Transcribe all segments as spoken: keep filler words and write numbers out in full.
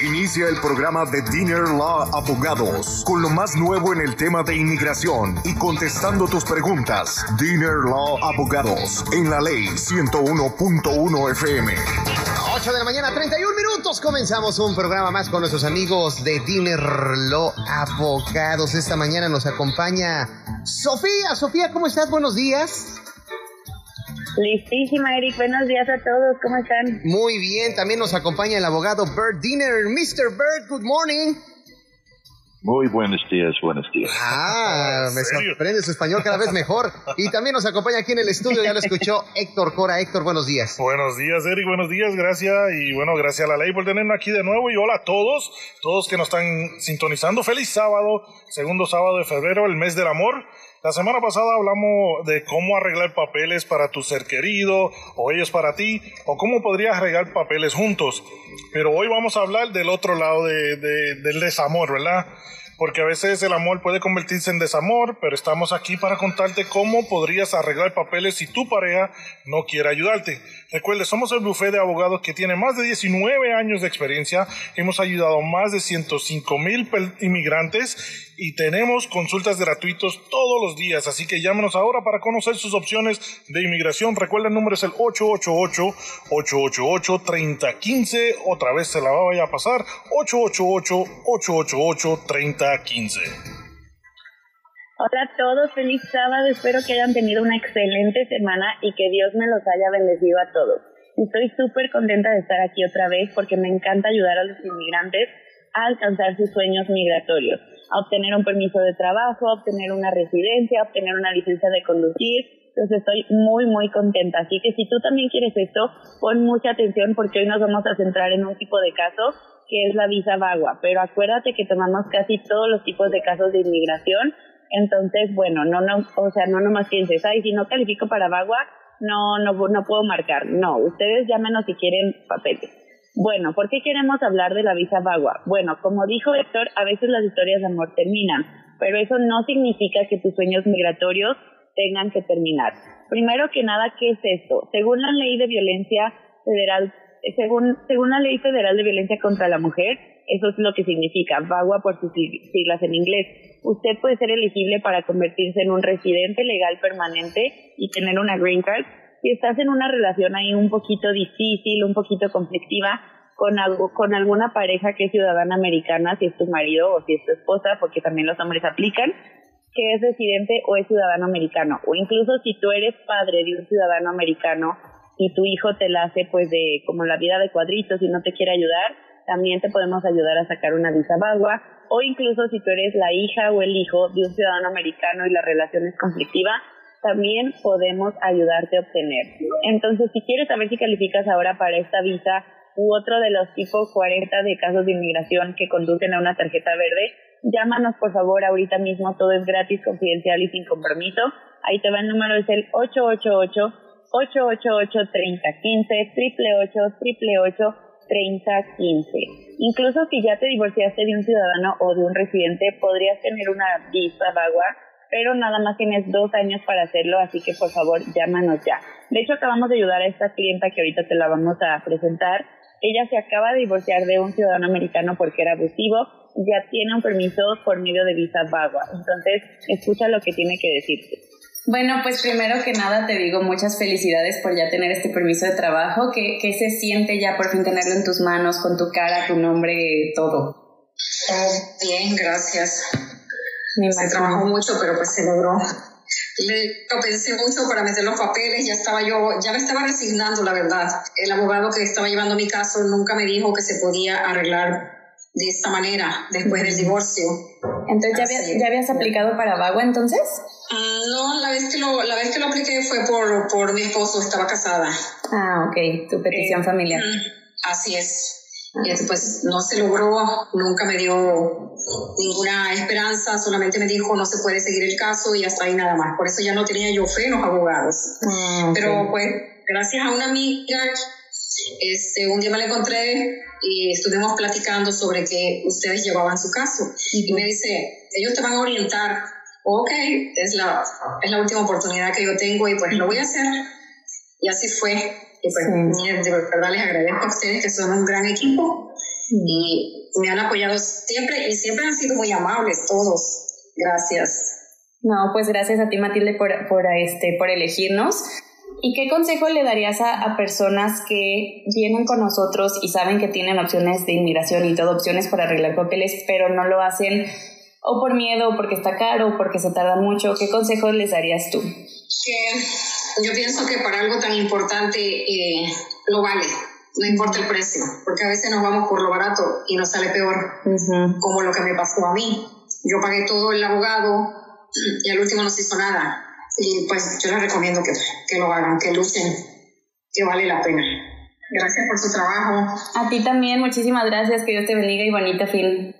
Inicia el programa de Dinner Law Abogados con lo más nuevo en el tema de inmigración y contestando tus preguntas. Dinner Law Abogados en la ley ciento uno punto uno F M. ocho de la mañana, treinta y un minutos. Comenzamos un programa más con nuestros amigos de Dinner Law Abogados. Esta mañana nos acompaña Sofía. Sofía, ¿cómo estás? Buenos días. Listísima, Eric. Buenos días a todos. ¿Cómo están? Muy bien. También nos acompaña el abogado Bert Diener. mister Bert, good morning. Muy buenos días, buenos días. Ah, me sorprende su español cada vez mejor. Y también nos acompaña aquí en el estudio, ya lo escuchó, Héctor Cora. Héctor, buenos días. Buenos días, Eric, buenos días, gracias. Y bueno, gracias a la ley por tenernos aquí de nuevo. Y hola a todos, todos que nos están sintonizando. Feliz sábado, segundo sábado de febrero, el mes del amor. La semana pasada hablamos de cómo arreglar papeles para tu ser querido, o ellos para ti, o cómo podrías arreglar papeles juntos. Pero hoy vamos a hablar del otro lado de, de, del desamor, ¿verdad? Porque a veces el amor puede convertirse en desamor, pero estamos aquí para contarte cómo podrías arreglar papeles si tu pareja no quiere ayudarte. Recuerde, somos el bufete de abogados que tiene más de diecinueve años de experiencia. Hemos ayudado a más de ciento cinco mil inmigrantes y tenemos consultas gratuitas todos los días. Así que llámenos ahora para conocer sus opciones de inmigración. Recuerda, el número es el ocho ocho ocho, ocho ocho ocho, tres cero uno cinco. Otra vez se la vaya a pasar. ocho ocho ocho, ocho ocho ocho, tres cero uno cinco. Hola a todos, feliz sábado. Espero que hayan tenido una excelente semana y que Dios me los haya bendecido a todos. Estoy súper contenta de estar aquí otra vez porque me encanta ayudar a los inmigrantes a alcanzar sus sueños migratorios, a obtener un permiso de trabajo, a obtener una residencia, a obtener una licencia de conducir. Entonces estoy muy, muy contenta. Así que si tú también quieres esto, pon mucha atención porque hoy nos vamos a centrar en un tipo de caso que es la visa VAWA. Pero acuérdate que tomamos casi todos los tipos de casos de inmigración. Entonces, bueno, no, no, o sea, no nomás pienses, ay, si no califico para VAWA, no, no, no puedo marcar. No, ustedes llámenos si quieren papeles. Bueno, ¿por qué queremos hablar de la visa VAWA? Bueno, como dijo Héctor, a veces las historias de amor terminan, pero eso no significa que tus sueños migratorios tengan que terminar. Primero que nada, ¿qué es esto? Según la ley de violencia federal, según, según la ley federal de violencia contra la mujer, eso es lo que significa VAWA por sus siglas en inglés. Usted puede ser elegible para convertirse en un residente legal permanente y tener una green card si estás en una relación ahí un poquito difícil, un poquito conflictiva, con algo, con alguna pareja que es ciudadana americana, si es tu marido o si es tu esposa, porque también los hombres aplican, que es residente o es ciudadano americano. O incluso si tú eres padre de un ciudadano americano y tu hijo te la hace pues de como la vida de cuadritos y no te quiere ayudar, también te podemos ayudar a sacar una visa VAWA. O incluso si tú eres la hija o el hijo de un ciudadano americano y la relación es conflictiva, también podemos ayudarte a obtener. Entonces, si quieres saber si calificas ahora para esta visa u otro de los tipos cuarenta de casos de inmigración que conducen a una tarjeta verde, llámanos por favor ahorita mismo, todo es gratis, confidencial y sin compromiso. Ahí te va el número, es el ocho ocho ocho, ocho ocho ocho, tres cero uno cinco, ocho ocho ocho, ocho ocho ocho, tres cero uno cinco. Incluso si ya te divorciaste de un ciudadano o de un residente, podrías tener una visa VAWA, pero nada más tienes dos años para hacerlo, así que por favor llámanos ya. De hecho, acabamos de ayudar a esta clienta que ahorita te la vamos a presentar. Ella se acaba de divorciar de un ciudadano americano porque era abusivo, ya tiene un permiso por medio de visa VAWA. Entonces, escucha lo que tiene que decirte. Bueno, pues primero que nada te digo muchas felicidades por ya tener este permiso de trabajo. ¿Qué, qué se siente ya por fin tenerlo en tus manos, con tu cara, tu nombre, todo? Oh, bien, gracias. Se trabajó mucho, pero pues se logró. Le, lo pensé mucho para meter los papeles, ya estaba yo, ya me estaba resignando, la verdad. El abogado que estaba llevando mi caso nunca me dijo que se podía arreglar de esta manera después del divorcio. Entonces, ¿ya, había, ¿ya habías aplicado para VAWA entonces? Mm, no, la vez que lo, la vez que lo apliqué fue por, por mi esposo, estaba casada. Ah, ok, tu petición eh, familiar. Mm, así es. Y pues no se logró, nunca me dio ninguna esperanza, solamente me dijo no se puede seguir el caso y hasta ahí nada más. Por eso ya no tenía yo fe en los abogados. Ah, okay. Pero pues gracias a una amiga, este, un día me la encontré y estuvimos platicando sobre que ustedes llevaban su caso. Uh-huh. Y me dice, ellos te van a orientar. Ok, es la, es la última oportunidad que yo tengo y pues lo voy a hacer. Y así fue. Y pues, sí. De verdad les agradezco a ustedes que son un gran equipo y me han apoyado siempre y siempre han sido muy amables todos. Gracias. No, pues gracias a ti, Matilde, por, por, este, por elegirnos. ¿Y qué consejo le darías a, a personas que vienen con nosotros y saben que tienen opciones de inmigración y todo, opciones para arreglar papeles, pero no lo hacen o por miedo, o porque está caro, o porque se tarda mucho? ¿Qué consejos les darías tú? Que yo pienso que para algo tan importante eh, lo vale, no importa el precio, porque a veces nos vamos por lo barato y nos sale peor, uh-huh. como lo que me pasó a mí. Yo pagué todo el abogado y al último no se hizo nada. Y pues yo les recomiendo que, que lo hagan, que luchen, que vale la pena. Gracias por su trabajo. A ti también, muchísimas gracias, que Dios te bendiga y bonito fin.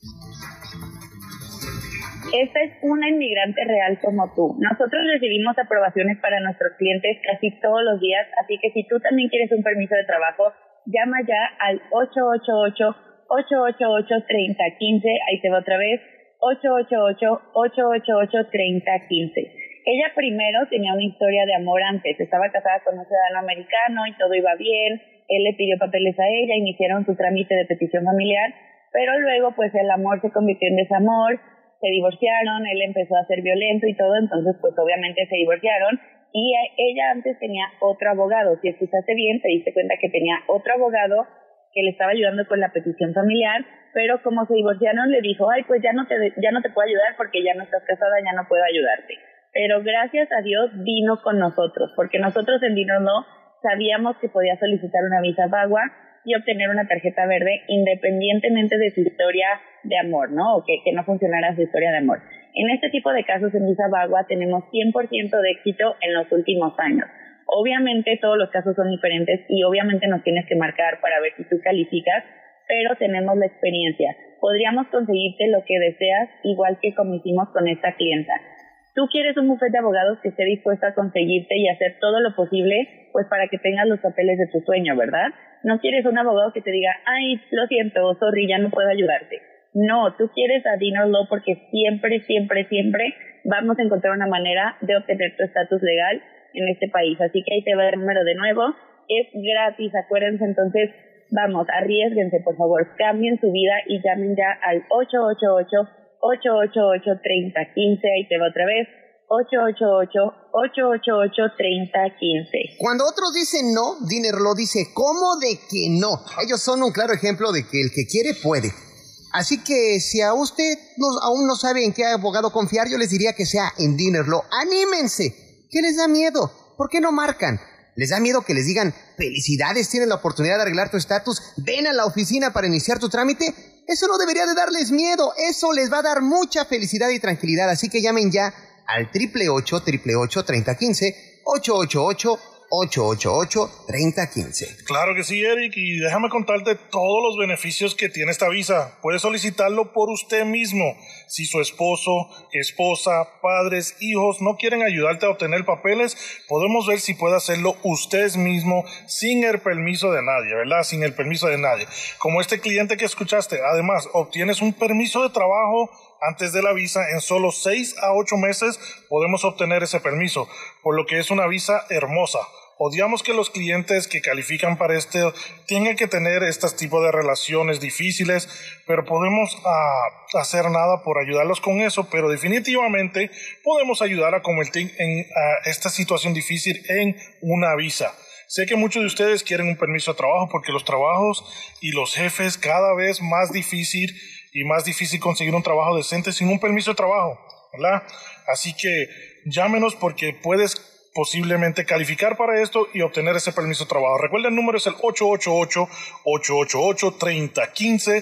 Esta es una inmigrante real como tú. Nosotros recibimos aprobaciones para nuestros clientes casi todos los días, así que si tú también quieres un permiso de trabajo, llama ya al ocho ocho ocho, ocho ocho ocho, tres cero uno cinco, ahí te va otra vez, ocho ocho ocho, ocho ocho ocho, tres cero uno cinco. Ella primero tenía una historia de amor antes, estaba casada con un ciudadano americano y todo iba bien, él le pidió papeles a ella, iniciaron su trámite de petición familiar, pero luego pues el amor se convirtió en desamor, se divorciaron, él empezó a ser violento y todo, entonces pues obviamente se divorciaron y ella antes tenía otro abogado. Si escuchaste bien, te diste cuenta que tenía otro abogado que le estaba ayudando con la petición familiar, pero como se divorciaron le dijo, ay pues ya no te ya no te puedo ayudar porque ya no estás casada, ya no puedo ayudarte. Pero gracias a Dios vino con nosotros, porque nosotros en Dinner Law sabíamos que podía solicitar una visa VAWA y obtener una tarjeta verde independientemente de su historia de amor, ¿no? O que, que no funcionara su historia de amor. En este tipo de casos en visa VAWA tenemos cien por ciento de éxito en los últimos años. Obviamente todos los casos son diferentes y obviamente nos tienes que marcar para ver si tú calificas, pero tenemos la experiencia. Podríamos conseguirte lo que deseas, igual que como hicimos con esta clienta. Tú quieres un bufete de abogados que esté dispuesto a conseguirte y hacer todo lo posible, pues para que tengas los papeles de tu sueño, ¿verdad? No quieres un abogado que te diga, ay, lo siento, sorry, ya no puedo ayudarte. No, tú quieres a Dinner Law porque siempre, siempre, siempre vamos a encontrar una manera de obtener tu estatus legal en este país. Así que ahí te va el número de nuevo. Es gratis, acuérdense, entonces, vamos, arriésguense, por favor, cambien su vida y llamen ya al ocho ocho ocho, ocho ocho ocho, tres cero uno cinco, ahí te va otra vez, ocho ocho ocho, ocho ocho ocho, tres cero uno cinco. Cuando otros dicen no, Dinner Law dice, ¿cómo de que no? Ellos son un claro ejemplo de que el que quiere puede. Así que si a usted no, aún no sabe en qué abogado confiar, yo les diría que sea en Dinner Law. ¡Anímense! ¿Qué les da miedo? ¿Por qué no marcan? ¿Les da miedo que les digan, felicidades, tienes la oportunidad de arreglar tu estatus, ven a la oficina para iniciar tu trámite? Eso no debería de darles miedo, eso les va a dar mucha felicidad y tranquilidad, así que llamen ya al ocho ocho ocho, ocho ocho ocho, tres cero uno cinco, ocho ocho ocho, ocho ocho ocho, tres cero uno cinco. Claro que sí, Eric, y déjame contarte todos los beneficios que tiene esta visa. Puedes solicitarlo por usted mismo. Si su esposo, esposa, padres, hijos no quieren ayudarte a obtener papeles, podemos ver si puede hacerlo usted mismo sin el permiso de nadie, ¿verdad? Sin el permiso de nadie. Como este cliente que escuchaste, además, obtienes un permiso de trabajo antes de la visa. En solo seis a ocho meses podemos obtener ese permiso, por lo que es una visa hermosa. Odiamos que los clientes que califican para este tengan que tener este tipo de relaciones difíciles, pero podemos uh, hacer nada por ayudarlos con eso, pero definitivamente podemos ayudar a convertir en, uh, esta situación difícil en una visa. Sé que muchos de ustedes quieren un permiso de trabajo porque los trabajos y los jefes cada vez más difícil y más difícil conseguir un trabajo decente sin un permiso de trabajo, ¿verdad? Así que llámenos porque puedes posiblemente calificar para esto y obtener ese permiso de trabajo. Recuerden, el número es el ocho ocho ocho, ocho ocho ocho, tres cero uno cinco,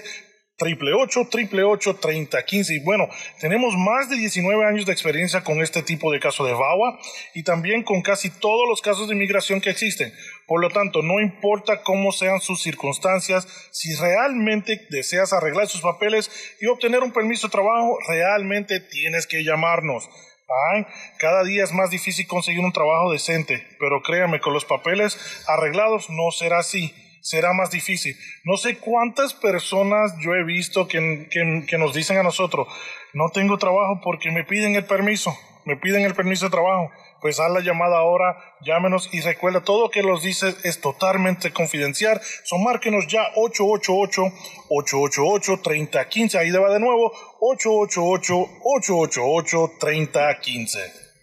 ocho ocho ocho, ocho ocho ocho, tres cero uno cinco. Y bueno, tenemos más de diecinueve años de experiencia con este tipo de caso de VAWA y también con casi todos los casos de inmigración que existen. Por lo tanto, no importa cómo sean sus circunstancias, si realmente deseas arreglar sus papeles y obtener un permiso de trabajo, realmente tienes que llamarnos. Ay, cada día es más difícil conseguir un trabajo decente, pero créame, con los papeles arreglados no será así. será más difícil. No sé cuántas personas yo he visto que, que, que nos dicen a nosotros, no tengo trabajo porque me piden el permiso, me piden el permiso de trabajo. Pues haz la llamada ahora, llámenos y recuerda, todo lo que los dice es totalmente confidencial. So, márquenos ya ocho ocho ocho, ocho ocho ocho, tres cero uno cinco, ahí le va de nuevo, ocho ocho ocho, ocho ocho ocho, tres cero uno cinco.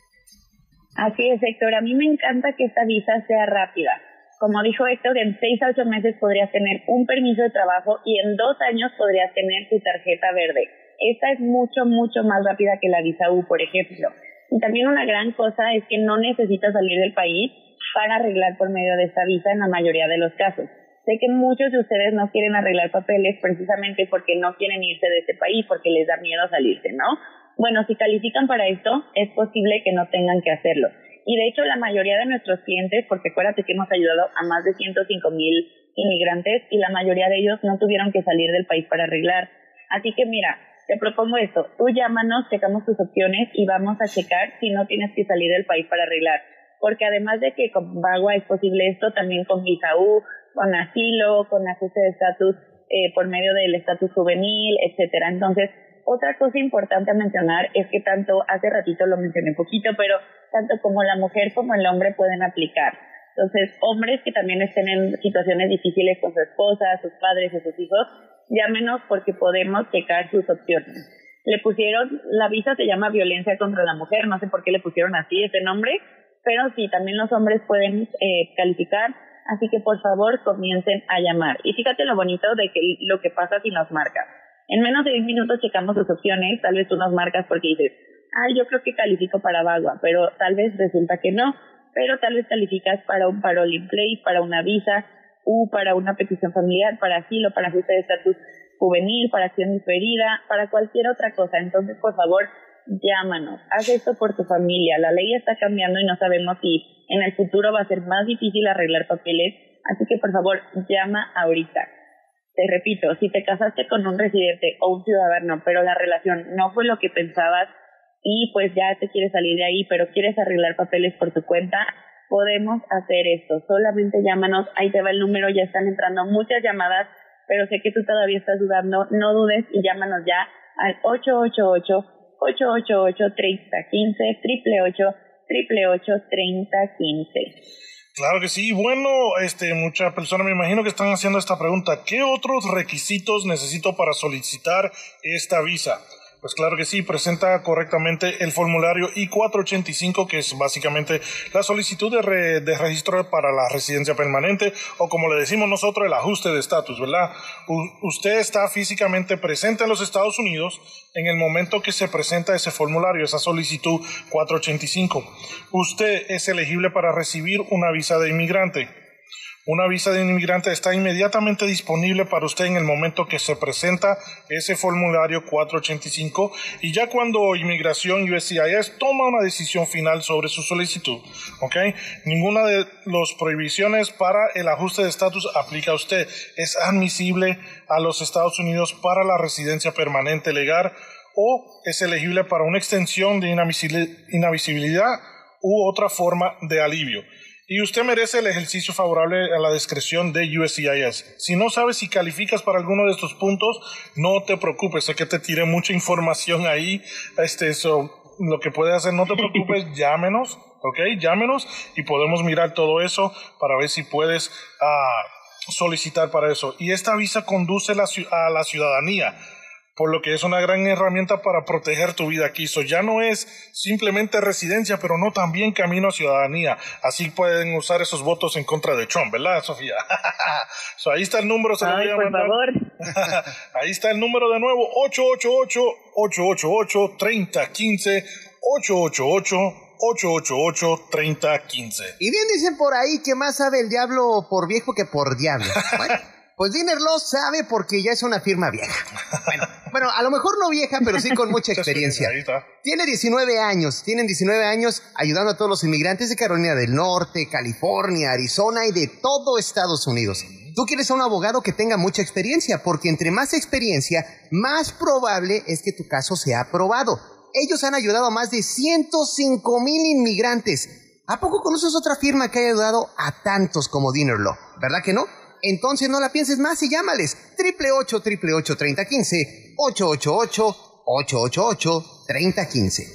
Así es, Héctor, a mí me encanta que esta visa sea rápida. Como dijo Héctor, en seis a ocho meses podrías tener un permiso de trabajo y en dos años podrías tener tu tarjeta verde. Esta es mucho, mucho más rápida que la visa U, por ejemplo. Y también una gran cosa es que no necesitas salir del país para arreglar por medio de esta visa en la mayoría de los casos. Sé que muchos de ustedes no quieren arreglar papeles precisamente porque no quieren irse de este país, porque les da miedo salirse, ¿no? Bueno, si califican para esto, es posible que no tengan que hacerlo. Y de hecho, la mayoría de nuestros clientes, porque acuérdate que hemos ayudado a más de ciento cinco mil inmigrantes y la mayoría de ellos no tuvieron que salir del país para arreglar. Así que mira, te propongo esto, tú llámanos, checamos tus opciones y vamos a checar si no tienes que salir del país para arreglar. Porque además de que con VAWA es posible esto, también con visa U, con asilo, con ajuste de estatus eh, por medio del estatus juvenil, etcétera. Entonces, otra cosa importante a mencionar es que tanto, hace ratito lo mencioné poquito, pero tanto como la mujer como el hombre pueden aplicar. Entonces, hombres que también estén en situaciones difíciles con su esposa, sus padres o sus hijos, llámenos porque podemos checar sus opciones. Le pusieron, la visa se llama violencia contra la mujer, no sé por qué le pusieron así ese nombre, pero sí, también los hombres pueden eh, calificar, así que por favor comiencen a llamar. Y fíjate lo bonito de que lo que pasa si nos marcas. En menos de diez minutos checamos sus opciones, tal vez tú nos marcas porque dices, ay, yo creo que califico para VAWA, pero tal vez resulta que no, pero tal vez calificas para un parole in place, para una visa, U, para una petición familiar, para asilo, para ajuste de estatus juvenil, para acción diferida, para cualquier otra cosa. Entonces, por favor, llámanos, haz esto por tu familia. La ley está cambiando y no sabemos si en el futuro va a ser más difícil arreglar papeles, así que por favor, llama ahorita. Te repito, si te casaste con un residente o un ciudadano, pero la relación no fue lo que pensabas y pues ya te quieres salir de ahí, pero quieres arreglar papeles por tu cuenta, podemos hacer esto. Solamente llámanos, ahí te va el número, ya están entrando muchas llamadas, pero sé que tú todavía estás dudando, no dudes y llámanos ya al ocho ocho ocho, ocho ocho ocho, tres cero uno cinco, ocho ocho ocho, ocho ocho ocho, tres cero uno cinco. Claro que sí. Bueno, este, muchas personas me imagino que están haciendo esta pregunta. ¿Qué otros requisitos necesito para solicitar esta visa? Pues claro que sí, presenta correctamente el formulario I cuatrocientos ochenta y cinco, que es básicamente la solicitud de, re, de registro para la residencia permanente, o como le decimos nosotros, el ajuste de estatus, ¿verdad? U, usted está físicamente presente en los Estados Unidos en el momento que se presenta ese formulario, esa solicitud cuatrocientos ochenta y cinco. Usted es elegible para recibir una visa de inmigrante. Una visa de inmigrante está inmediatamente disponible para usted en el momento que se presenta ese formulario cuatrocientos ochenta y cinco y ya cuando Inmigración U S C I S toma una decisión final sobre su solicitud, ¿ok? Ninguna de las prohibiciones para el ajuste de estatus aplica a usted. Es admisible a los Estados Unidos para la residencia permanente legal o es elegible para una extensión de inadmisibilidad u otra forma de alivio. Y usted merece el ejercicio favorable a la discreción de U S C I S. Si no sabes si calificas para alguno de estos puntos, no te preocupes. Sé que te tiré mucha información ahí. Este, eso, lo que puedes hacer, no te preocupes, llámenos, ¿ok? Llámenos y podemos mirar todo eso para ver si puedes uh, solicitar para eso. Y esta visa conduce la, a la ciudadanía, por lo que es una gran herramienta para proteger tu vida aquí. So, ya no es simplemente residencia, pero no también camino a ciudadanía. Así pueden usar esos votos en contra de Trump, ¿verdad, Sofía? So, ahí está el número, se lo voy a por mandar. favor. Ahí está el número de nuevo, ocho ocho ocho, ocho ocho ocho, tres cero uno cinco, ocho ocho ocho, ocho ocho ocho, tres cero uno cinco. Y bien dicen por ahí que más sabe el diablo por viejo que por diablo. Bueno, pues Diner Law sabe porque ya es una firma vieja. Bueno, bueno, a lo mejor no vieja, pero sí con mucha experiencia. Ahí está. Tiene diecinueve años, tienen diecinueve años ayudando a todos los inmigrantes de Carolina del Norte, California, Arizona y de todo Estados Unidos. Tú quieres a un abogado que tenga mucha experiencia, porque entre más experiencia, más probable es que tu caso sea aprobado. Ellos han ayudado a más de ciento cinco mil inmigrantes. ¿A poco conoces otra firma que haya ayudado a tantos como Diner Law? ¿Verdad que no? Entonces no la pienses más y llámales. ocho ocho ocho, ocho ocho ocho, tres cero uno cinco, ocho ocho ocho, ocho ocho ocho, tres cero uno cinco.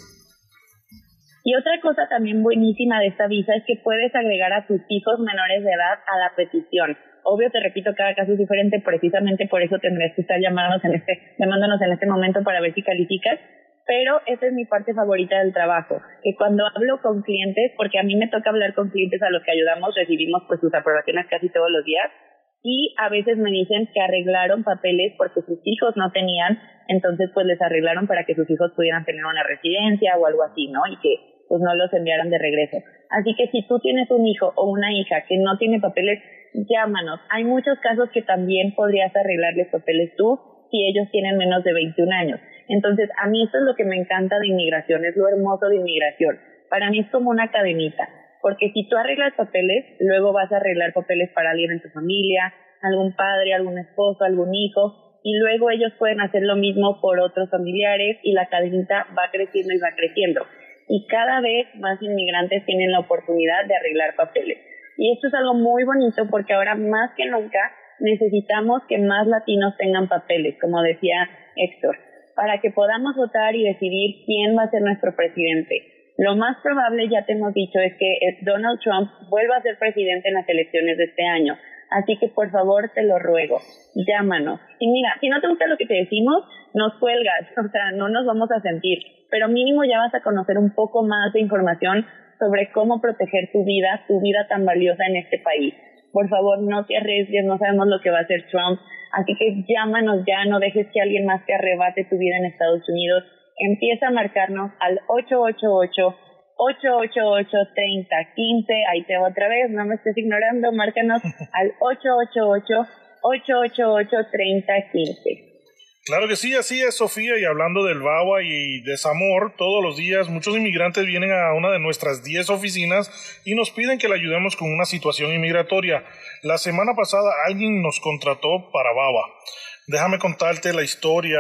Y otra cosa también buenísima de esta visa es que puedes agregar a tus hijos menores de edad a la petición. Obvio, te repito, cada caso es diferente, precisamente por eso tendrás que estar llamándonos en este, llamándonos en este momento para ver si calificas. Pero esa es mi parte favorita del trabajo, que cuando hablo con clientes, porque a mí me toca hablar con clientes a los que ayudamos, recibimos pues sus aprobaciones casi todos los días, y a veces me dicen que arreglaron papeles porque sus hijos no tenían, entonces pues les arreglaron para que sus hijos pudieran tener una residencia o algo así, ¿no? Y que pues no los enviaran de regreso. Así que si tú tienes un hijo o una hija que no tiene papeles, llámanos. Hay muchos casos que también podrías arreglarles papeles tú si ellos tienen menos de veintiún años. Entonces, a mí esto es lo que me encanta de inmigración, es lo hermoso de inmigración. Para mí es como una cadenita, porque si tú arreglas papeles, luego vas a arreglar papeles para alguien en tu familia, algún padre, algún esposo, algún hijo, y luego ellos pueden hacer lo mismo por otros familiares y la cadenita va creciendo y va creciendo. Y cada vez más inmigrantes tienen la oportunidad de arreglar papeles. Y esto es algo muy bonito porque ahora más que nunca necesitamos que más latinos tengan papeles, como decía Héctor, para que podamos votar y decidir quién va a ser nuestro presidente. Lo más probable, ya te hemos dicho, es que Donald Trump vuelva a ser presidente en las elecciones de este año. Así que, por favor, te lo ruego, llámanos. Y mira, si no te gusta lo que te decimos, nos cuelgas, o sea, no nos vamos a sentir. Pero mínimo ya vas a conocer un poco más de información sobre cómo proteger tu vida, tu vida tan valiosa en este país. Por favor, no te arriesgues, no sabemos lo que va a hacer Trump. Así que llámanos ya, no dejes que alguien más te arrebate tu vida en Estados Unidos. Empieza a marcarnos al ocho ocho ocho, ocho ocho ocho, tres cero uno cinco. Ahí te va otra vez, no me estés ignorando. Márcanos al ocho ocho ocho, ocho ocho ocho, tres cero uno cinco. Claro que sí, así es, Sofía, y hablando del V A W A y desamor, todos los días muchos inmigrantes vienen a una de nuestras diez oficinas y nos piden que le ayudemos con una situación inmigratoria. La semana pasada alguien nos contrató para V A W A. Déjame contarte la historia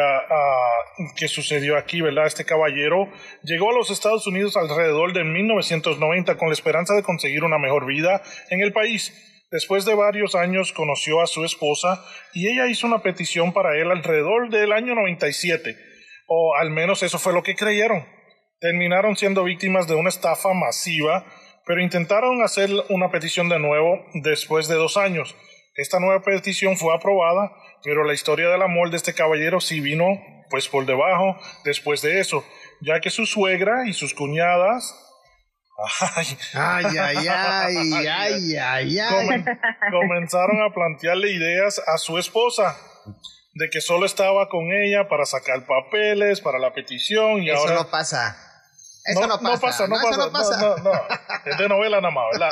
uh, que sucedió aquí, ¿verdad? Este caballero llegó a los Estados Unidos alrededor de mil novecientos noventa con la esperanza de conseguir una mejor vida en el país. Después de varios años conoció a su esposa y ella hizo una petición para él alrededor del año noventa y siete, o al menos eso fue lo que creyeron. Terminaron siendo víctimas de una estafa masiva, pero intentaron hacer una petición de nuevo después de dos años. Esta nueva petición fue aprobada, pero la historia del amor de este caballero sí vino pues por debajo después de eso, ya que su suegra y sus cuñadas Ay, ay, ay, ay, ay, ay, ay. Comen, comenzaron a plantearle ideas a su esposa de que solo estaba con ella para sacar papeles, para la petición y eso ahora... no pasa. Eso no, no pasa. No pasa, no, no pasa. No, pasa. No, no, no. Es de novela nada más, ¿verdad?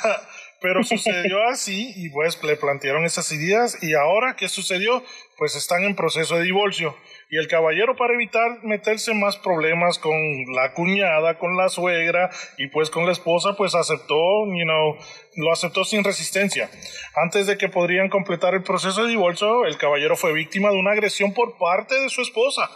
Pero sucedió así y pues le plantearon esas ideas y ahora, ¿qué sucedió? Pues están en proceso de divorcio. Y el caballero, para evitar meterse más problemas con la cuñada, con la suegra y pues con la esposa, pues aceptó, you know, lo aceptó sin resistencia. Antes de que podrían completar el proceso de divorcio, el caballero fue víctima de una agresión por parte de su esposa.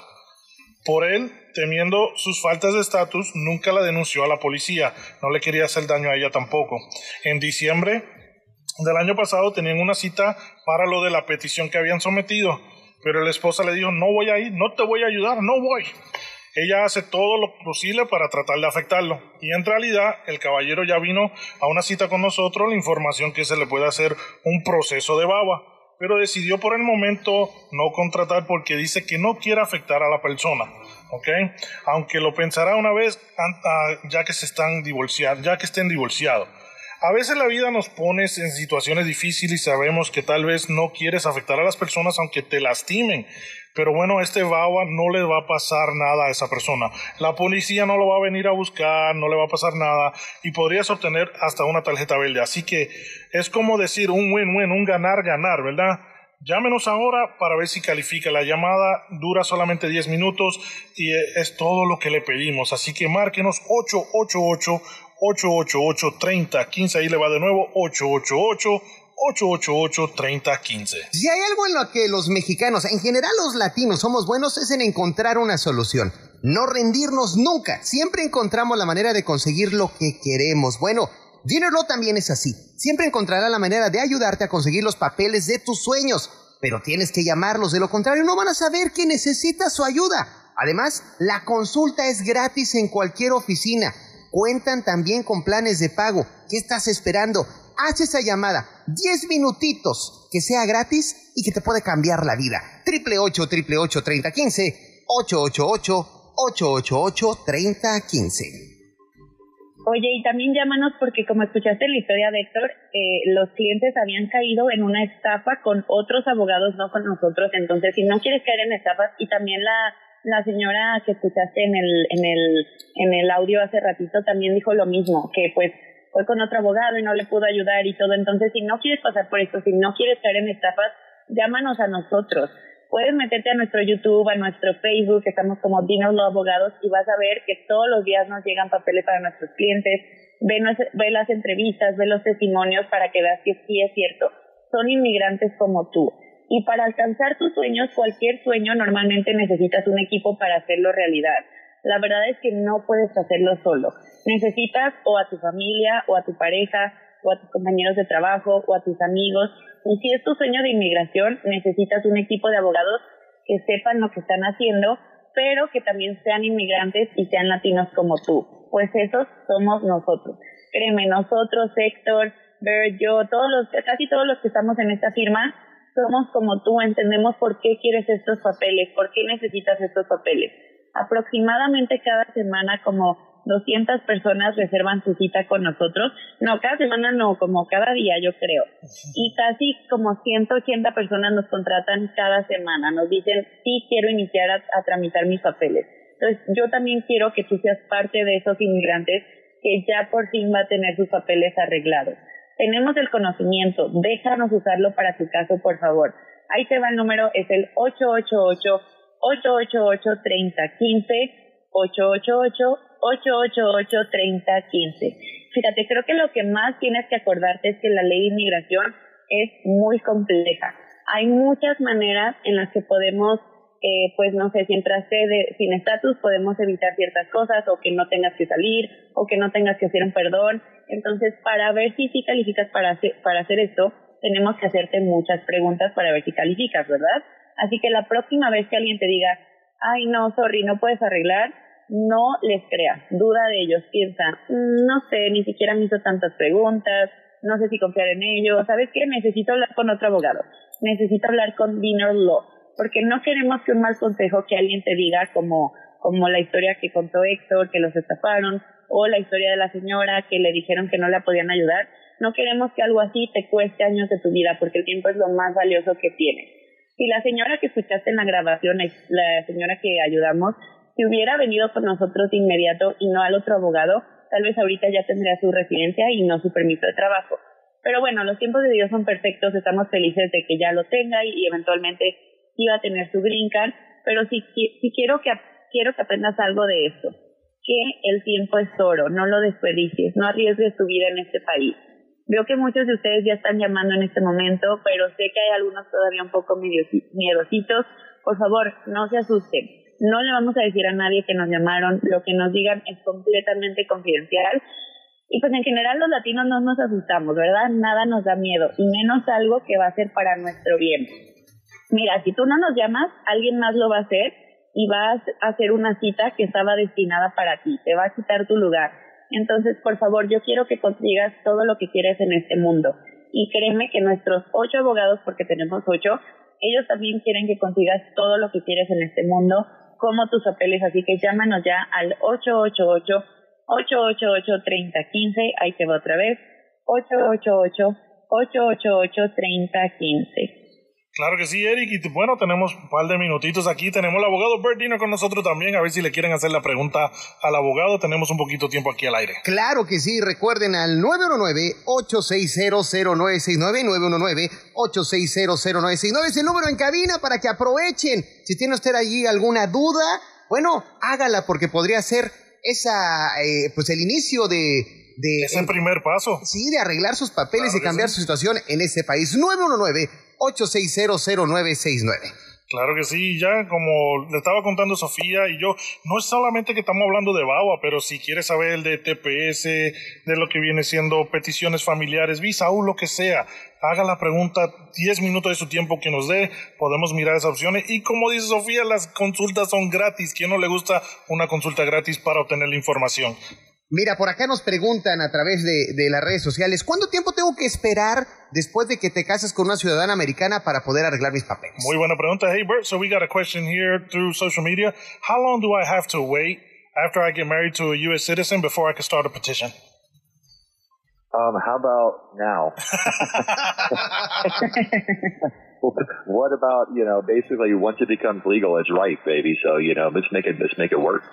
Por él, temiendo sus faltas de estatus, nunca la denunció a la policía. No le quería hacer daño a ella tampoco. En diciembre del año pasado tenían una cita para lo de la petición que habían sometido. Pero la esposa le dijo, no voy a ir, no te voy a ayudar, no voy. Ella hace todo lo posible para tratar de afectarlo. Y en realidad, el caballero ya vino a una cita con nosotros, la información que se le puede hacer un proceso de V A W A. Pero decidió por el momento no contratar porque dice que no quiere afectar a la persona. ¿Okay? Aunque lo pensará una vez ya que se están divorciando, ya que estén divorciados. A veces la vida nos pone en situaciones difíciles y sabemos que tal vez no quieres afectar a las personas aunque te lastimen. Pero bueno, este V A W A no le va a pasar nada a esa persona. La policía no lo va a venir a buscar, no le va a pasar nada y podrías obtener hasta una tarjeta verde. Así que es como decir un win-win, un ganar-ganar, ¿verdad? Llámenos ahora para ver si califica. La llamada dura solamente diez minutos y es todo lo que le pedimos. Así que márquenos ocho ocho ocho, ocho ocho ocho, tres cero uno cinco. Ahí le va de nuevo ocho ocho ocho, ocho ocho ocho, tres cero uno cinco. Si hay algo en lo que los mexicanos, en general los latinos, somos buenos es en encontrar una solución. No rendirnos nunca. Siempre encontramos la manera de conseguir lo que queremos. Bueno, Dinner Law también es así. Siempre encontrará la manera de ayudarte a conseguir los papeles de tus sueños, pero tienes que llamarlos, de lo contrario no van a saber que necesitas su ayuda. Además, la consulta es gratis en cualquier oficina. Cuentan también con planes de pago. ¿Qué estás esperando? Haz esa llamada, diez minutitos, que sea gratis y que te puede cambiar la vida. ocho ocho ocho, ocho ocho ocho, tres cero uno cinco, ocho ocho ocho, ocho ocho ocho, tres cero uno cinco. Oye, y también llámanos porque como escuchaste en la historia de Héctor, eh, los clientes habían caído en una estafa con otros abogados, no con nosotros. Entonces, si no quieres caer en estafas, y también la, la señora que escuchaste en el, en el, en el audio hace ratito también dijo lo mismo, que pues fue con otro abogado y no le pudo ayudar y todo. Entonces, si no quieres pasar por esto, si no quieres caer en estafas, llámanos a nosotros. Puedes meterte a nuestro YouTube, a nuestro Facebook, que estamos como Dinner Law Abogados, y vas a ver que todos los días nos llegan papeles para nuestros clientes. Ve, ve las entrevistas, ve los testimonios para que veas que sí es cierto. Son inmigrantes como tú. Y para alcanzar tus sueños, cualquier sueño, normalmente necesitas un equipo para hacerlo realidad. La verdad es que no puedes hacerlo solo. Necesitas o a tu familia, o a tu pareja, o a tus compañeros de trabajo, o a tus amigos. Y si es tu sueño de inmigración, necesitas un equipo de abogados que sepan lo que están haciendo, pero que también sean inmigrantes y sean latinos como tú. Pues esos somos nosotros. Créeme, nosotros, Héctor, Bert, yo, todos los, casi todos los que estamos en esta firma, somos como tú, entendemos por qué quieres estos papeles, por qué necesitas estos papeles. Aproximadamente cada semana como doscientas personas reservan su cita con nosotros. No, cada semana no, como cada día yo creo. Y casi como ciento ochenta personas nos contratan cada semana. Nos dicen, sí, quiero iniciar a, a tramitar mis papeles. Entonces, yo también quiero que tú seas parte de esos inmigrantes que ya por fin va a tener sus papeles arreglados. Tenemos el conocimiento, déjanos usarlo para tu caso, por favor. Ahí te va el número, es el ocho ocho ocho, ocho ocho ocho, tres cero uno cinco, ocho ocho ocho, ocho ocho ocho, tres cero uno cinco. Fíjate, creo que lo que más tienes que acordarte es que la ley de inmigración es muy compleja. Hay muchas maneras en las que podemos, eh, pues no sé, si entraste de, sin estatus, podemos evitar ciertas cosas, o que no tengas que salir, o que no tengas que hacer un perdón. Entonces, para ver si sí calificas para hacer, para hacer esto, tenemos que hacerte muchas preguntas para ver si calificas, ¿verdad? Así que la próxima vez que alguien te diga, ay, no, sorry, no puedes arreglar, no les creas, duda de ellos, piensa, no sé, ni siquiera me hizo tantas preguntas, no sé si confiar en ellos, ¿sabes qué? Necesito hablar con otro abogado, necesito hablar con Dinner Law, porque no queremos que un mal consejo que alguien te diga, como, como la historia que contó Héctor, que los estafaron, o la historia de la señora que le dijeron que no la podían ayudar, no queremos que algo así te cueste años de tu vida, porque el tiempo es lo más valioso que tienes. Si la señora que escuchaste en la grabación, la señora que ayudamos, si hubiera venido con nosotros de inmediato y no al otro abogado, tal vez ahorita ya tendría su residencia y no su permiso de trabajo. Pero bueno, los tiempos de Dios son perfectos, estamos felices de que ya lo tenga y, y eventualmente iba a tener su green card, pero sí, sí quiero que, quiero que aprendas algo de esto, que el tiempo es oro, no lo desperdicies, no arriesgues tu vida en este país. Veo que muchos de ustedes ya están llamando en este momento, pero sé que hay algunos todavía un poco medio miedositos. Por favor, no se asusten. No le vamos a decir a nadie que nos llamaron. Lo que nos digan es completamente confidencial. Y pues en general los latinos no nos asustamos, ¿verdad? Nada nos da miedo, y menos algo que va a ser para nuestro bien. Mira, si tú no nos llamas, alguien más lo va a hacer y va a hacer una cita que estaba destinada para ti. Te va a quitar tu lugar. Entonces, por favor, yo quiero que consigas todo lo que quieres en este mundo. Y créeme que nuestros ocho abogados, porque tenemos ocho, ellos también quieren que consigas todo lo que quieres en este mundo, como tus papeles. Así que llámanos ya al ocho ocho ocho, ocho ocho ocho, tres cero uno cinco. Ahí te va otra vez. ocho ocho ocho, ocho ocho ocho, tres cero uno cinco. Claro que sí, Eric, y bueno, tenemos un par de minutitos aquí, tenemos al abogado Bert Diener con nosotros también, a ver si le quieren hacer la pregunta al abogado, tenemos un poquito de tiempo aquí al aire. Claro que sí, recuerden al nueve uno nueve, ocho seis cero, cero nueve seis nueve, nueve uno nueve, ocho seis cero, cero nueve seis nueve, es el número en cabina para que aprovechen. Si tiene usted allí alguna duda, bueno, hágala, porque podría ser esa, eh, pues el inicio de... de es el primer paso. Sí, de arreglar sus papeles claro y cambiar sí. su situación en este país. nueve uno nueve, ocho seis cero, cero nueve seis nueve. Claro que sí, ya como le estaba contando Sofía y yo, no es solamente que estamos hablando de B A U A, pero si quieres saber de T P S, de lo que viene siendo peticiones familiares, visa U, lo que sea, haga la pregunta, diez minutos de su tiempo que nos dé, podemos mirar esas opciones. Y como dice Sofía, las consultas son gratis. ¿Quién no le gusta una consulta gratis para obtener la información? Mira, por acá nos preguntan a través de, de las redes sociales, ¿cuánto tiempo tengo que esperar después de que te cases con una ciudadana americana para poder arreglar mis papeles? Muy buena pregunta. Hey, Bert, so we got a question here through social media. How long do I have to wait after I get married to a U S citizen before I can start a petition? Um, how about now? What about, you know, basically once it becomes legal, it's right, baby. So, you know, let's make it, let's make it work.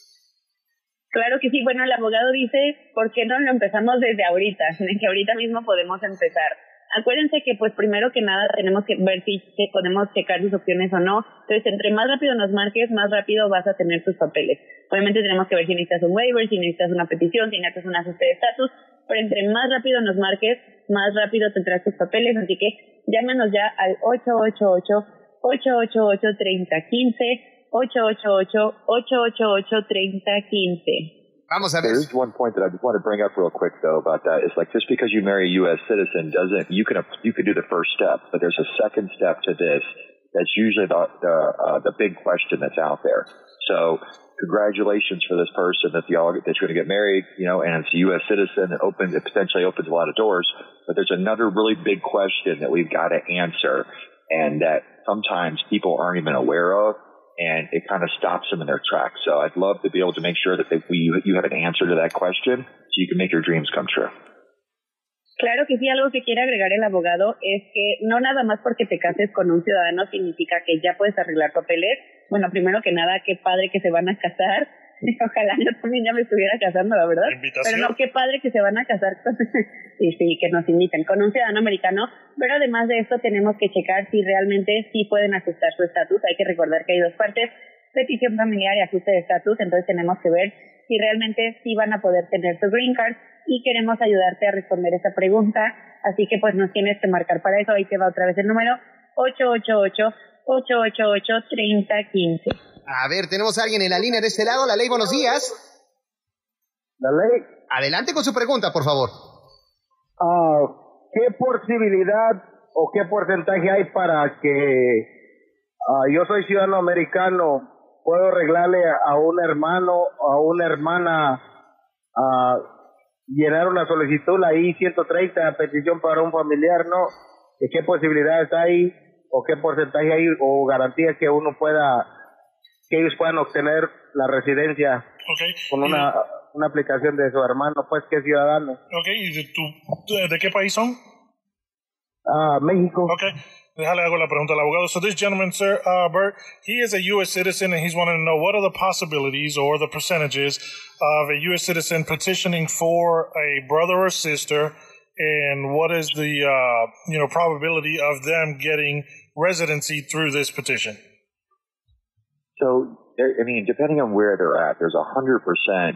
Claro que sí. Bueno, el abogado dice, ¿por qué no lo empezamos desde ahorita? Que ahorita mismo podemos empezar. Acuérdense que, pues, primero que nada tenemos que ver si que podemos checar sus opciones o no. Entonces, entre más rápido nos marques, más rápido vas a tener tus papeles. Obviamente tenemos que ver si necesitas un waiver, si necesitas una petición, si necesitas un ajuste de estatus. Pero entre más rápido nos marques, más rápido tendrás tus papeles. Así que llámanos ya al ocho ocho ocho, ocho ocho ocho, tres cero uno cinco. ocho ocho ocho, ocho ocho ocho, tres cero uno cinco. Vamos a ver. There's one point that I just want to bring up real quick, though, about that. It's like just because you marry a U S citizen doesn't, you can, you can do the first step, but there's a second step to this that's usually the, the, uh, the big question that's out there. So congratulations for this person that, the, that you're going to get married, you know, and it's a U S citizen. It opens, it potentially opens a lot of doors, but there's another really big question that we've got to answer and that sometimes people aren't even aware of. And it kind of stops them in their tracks. So I'd love to be able to make sure that they, we, you have an answer to that question so you can make your dreams come true. Claro que sí, algo que quiere agregar el abogado es que no nada más porque te cases con un ciudadano significa que ya puedes arreglar papeles. Bueno, primero que nada, qué padre que se van a casar. Ojalá yo también ya me estuviera casando, la verdad. Invitación. Pero no, qué padre que se van a casar con, sí, sí, que nos inviten con un ciudadano americano. Pero además de esto tenemos que checar si realmente sí pueden ajustar su estatus. Hay que recordar que hay dos partes, petición familiar y ajuste de estatus. Entonces tenemos que ver si realmente sí van a poder tener su green card y queremos ayudarte a responder esa pregunta. Así que pues nos tienes que marcar para eso. Ahí te va otra vez el número ocho ocho ocho, ocho ocho ocho, tres cero uno cinco. A ver, tenemos a alguien en la línea de este lado. La Ley, buenos días. La Ley. Adelante con su pregunta, por favor. Uh, ¿Qué posibilidad o qué porcentaje hay para que uh, yo soy ciudadano americano, puedo arreglarle a un hermano o a una hermana uh, llenar una solicitud, la I ciento treinta, petición para un familiar, ¿no? ¿Qué posibilidades hay o qué porcentaje hay o garantías que uno pueda, que ellos puedan obtener la residencia okay. con una, una aplicación de su hermano, pues, que es ciudadano? Ok, ¿y de, tu, de, de qué país son? Ah, uh, México. Ok, déjale hago la pregunta al abogado. So this gentleman, sir, uh, Bert, he is a U S citizen and he's wanting to know what are the possibilities or the percentages of a U S citizen petitioning for a brother or sister, and what is the uh, you know probability of them getting residency through this petition? So, I mean, depending on where they're at, there's a hundred percent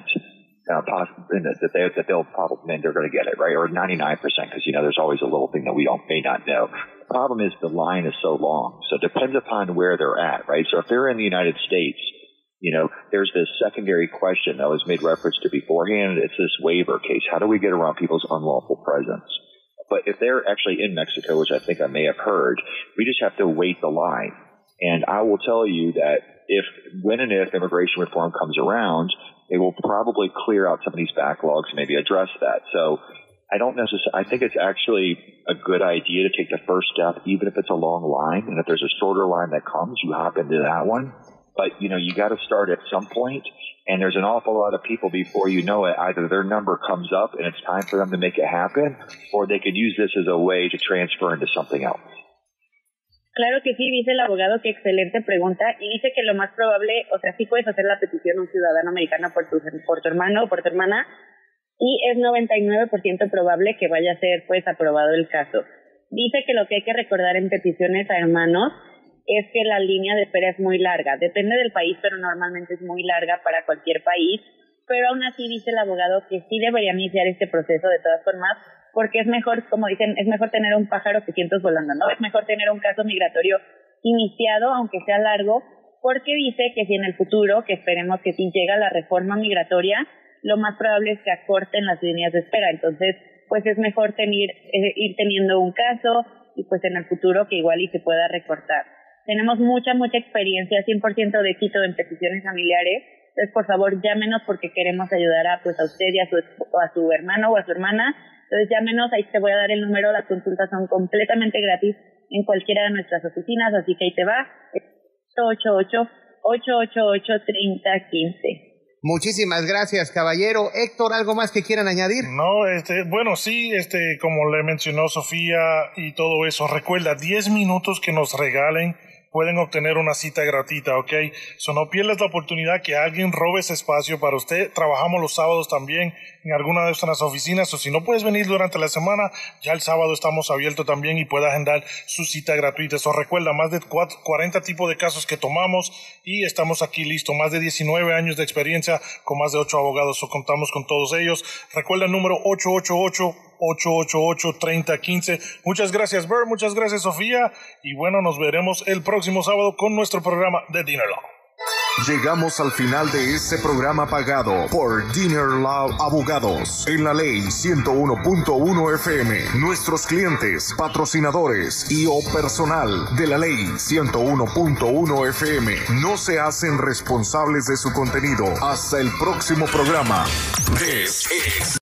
that they that they'll probably they're going to get it, right? Or ninety-nine percent, because you know there's always a little thing that we don't may not know. The problem is the line is so long, so it depends upon where they're at, right? So if they're in the United States, you know, there's this secondary question that was made reference to beforehand. It's this waiver case. How do we get around people's unlawful presence? But if they're actually in Mexico, which I think I may have heard, we just have to wait the line. And I will tell you that if, when and if immigration reform comes around, it will probably clear out some of these backlogs, maybe address that. So I don't necessarily, I think it's actually a good idea to take the first step, even if it's a long line. And if there's a shorter line that comes, you hop into that one. But, you know, you got to start at some point, and there's an awful lot of people before you know it, either their number comes up and it's time for them to make it happen, or they could use this as a way to transfer into something else. Claro que sí, dice el abogado, que excelente pregunta, y dice que lo más probable, o sea, sí puedes hacer la petición a un ciudadano americano por tu, por tu hermano o por tu hermana, y es noventa y nueve por ciento probable que vaya a ser, pues, aprobado el caso. Dice que lo que hay que recordar en peticiones a hermanos es que la línea de espera es muy larga. Depende del país, pero normalmente es muy larga para cualquier país. Pero aún así dice el abogado que sí deberían iniciar este proceso de todas formas, porque es mejor, como dicen, es mejor tener un pájaro que cientos volando, ¿no? Es mejor tener un caso migratorio iniciado, aunque sea largo, porque dice que si en el futuro, que esperemos que si llega la reforma migratoria, lo más probable es que acorten las líneas de espera. Entonces, pues es mejor tener, eh, ir teniendo un caso y pues en el futuro que igual y se pueda recortar. Tenemos mucha, mucha experiencia, cien por ciento de éxito en peticiones familiares. Entonces, por favor, llámenos porque queremos ayudar a, pues, a usted y a su, a su hermano o a su hermana. Entonces, llámenos, ahí te voy a dar el número. Las consultas son completamente gratis en cualquiera de nuestras oficinas, así que ahí te va. ocho ocho ocho, ocho ocho ocho, tres cero uno cinco. Muchísimas gracias, caballero. Héctor, ¿algo más que quieran añadir? No, este, bueno, sí, este, como le mencionó Sofía y todo eso, recuerda, diez minutos que nos regalen pueden obtener una cita gratuita, ¿ok? So, no pierdas la oportunidad que alguien robe ese espacio para usted. Trabajamos los sábados también en alguna de nuestras oficinas, o si no puedes venir durante la semana, ya el sábado estamos abiertos también y puedes agendar su cita gratuita. So, recuerda, más de cuarenta tipos de casos que tomamos y estamos aquí listos. Más de diecinueve años de experiencia con más de ocho abogados, so, contamos con todos ellos. Recuerda el número ocho ocho ocho, ocho ocho ocho, tres cero uno cinco. Muchas gracias, Bert, muchas gracias, Sofía, y bueno, nos veremos el próximo sábado con nuestro programa de Dinner Law. Llegamos al final de este programa pagado por Dinner Law Abogados en la Ley ciento uno punto uno F M. Nuestros clientes, patrocinadores y o personal de la Ley ciento uno punto uno F M no se hacen responsables de su contenido. Hasta el próximo programa. This is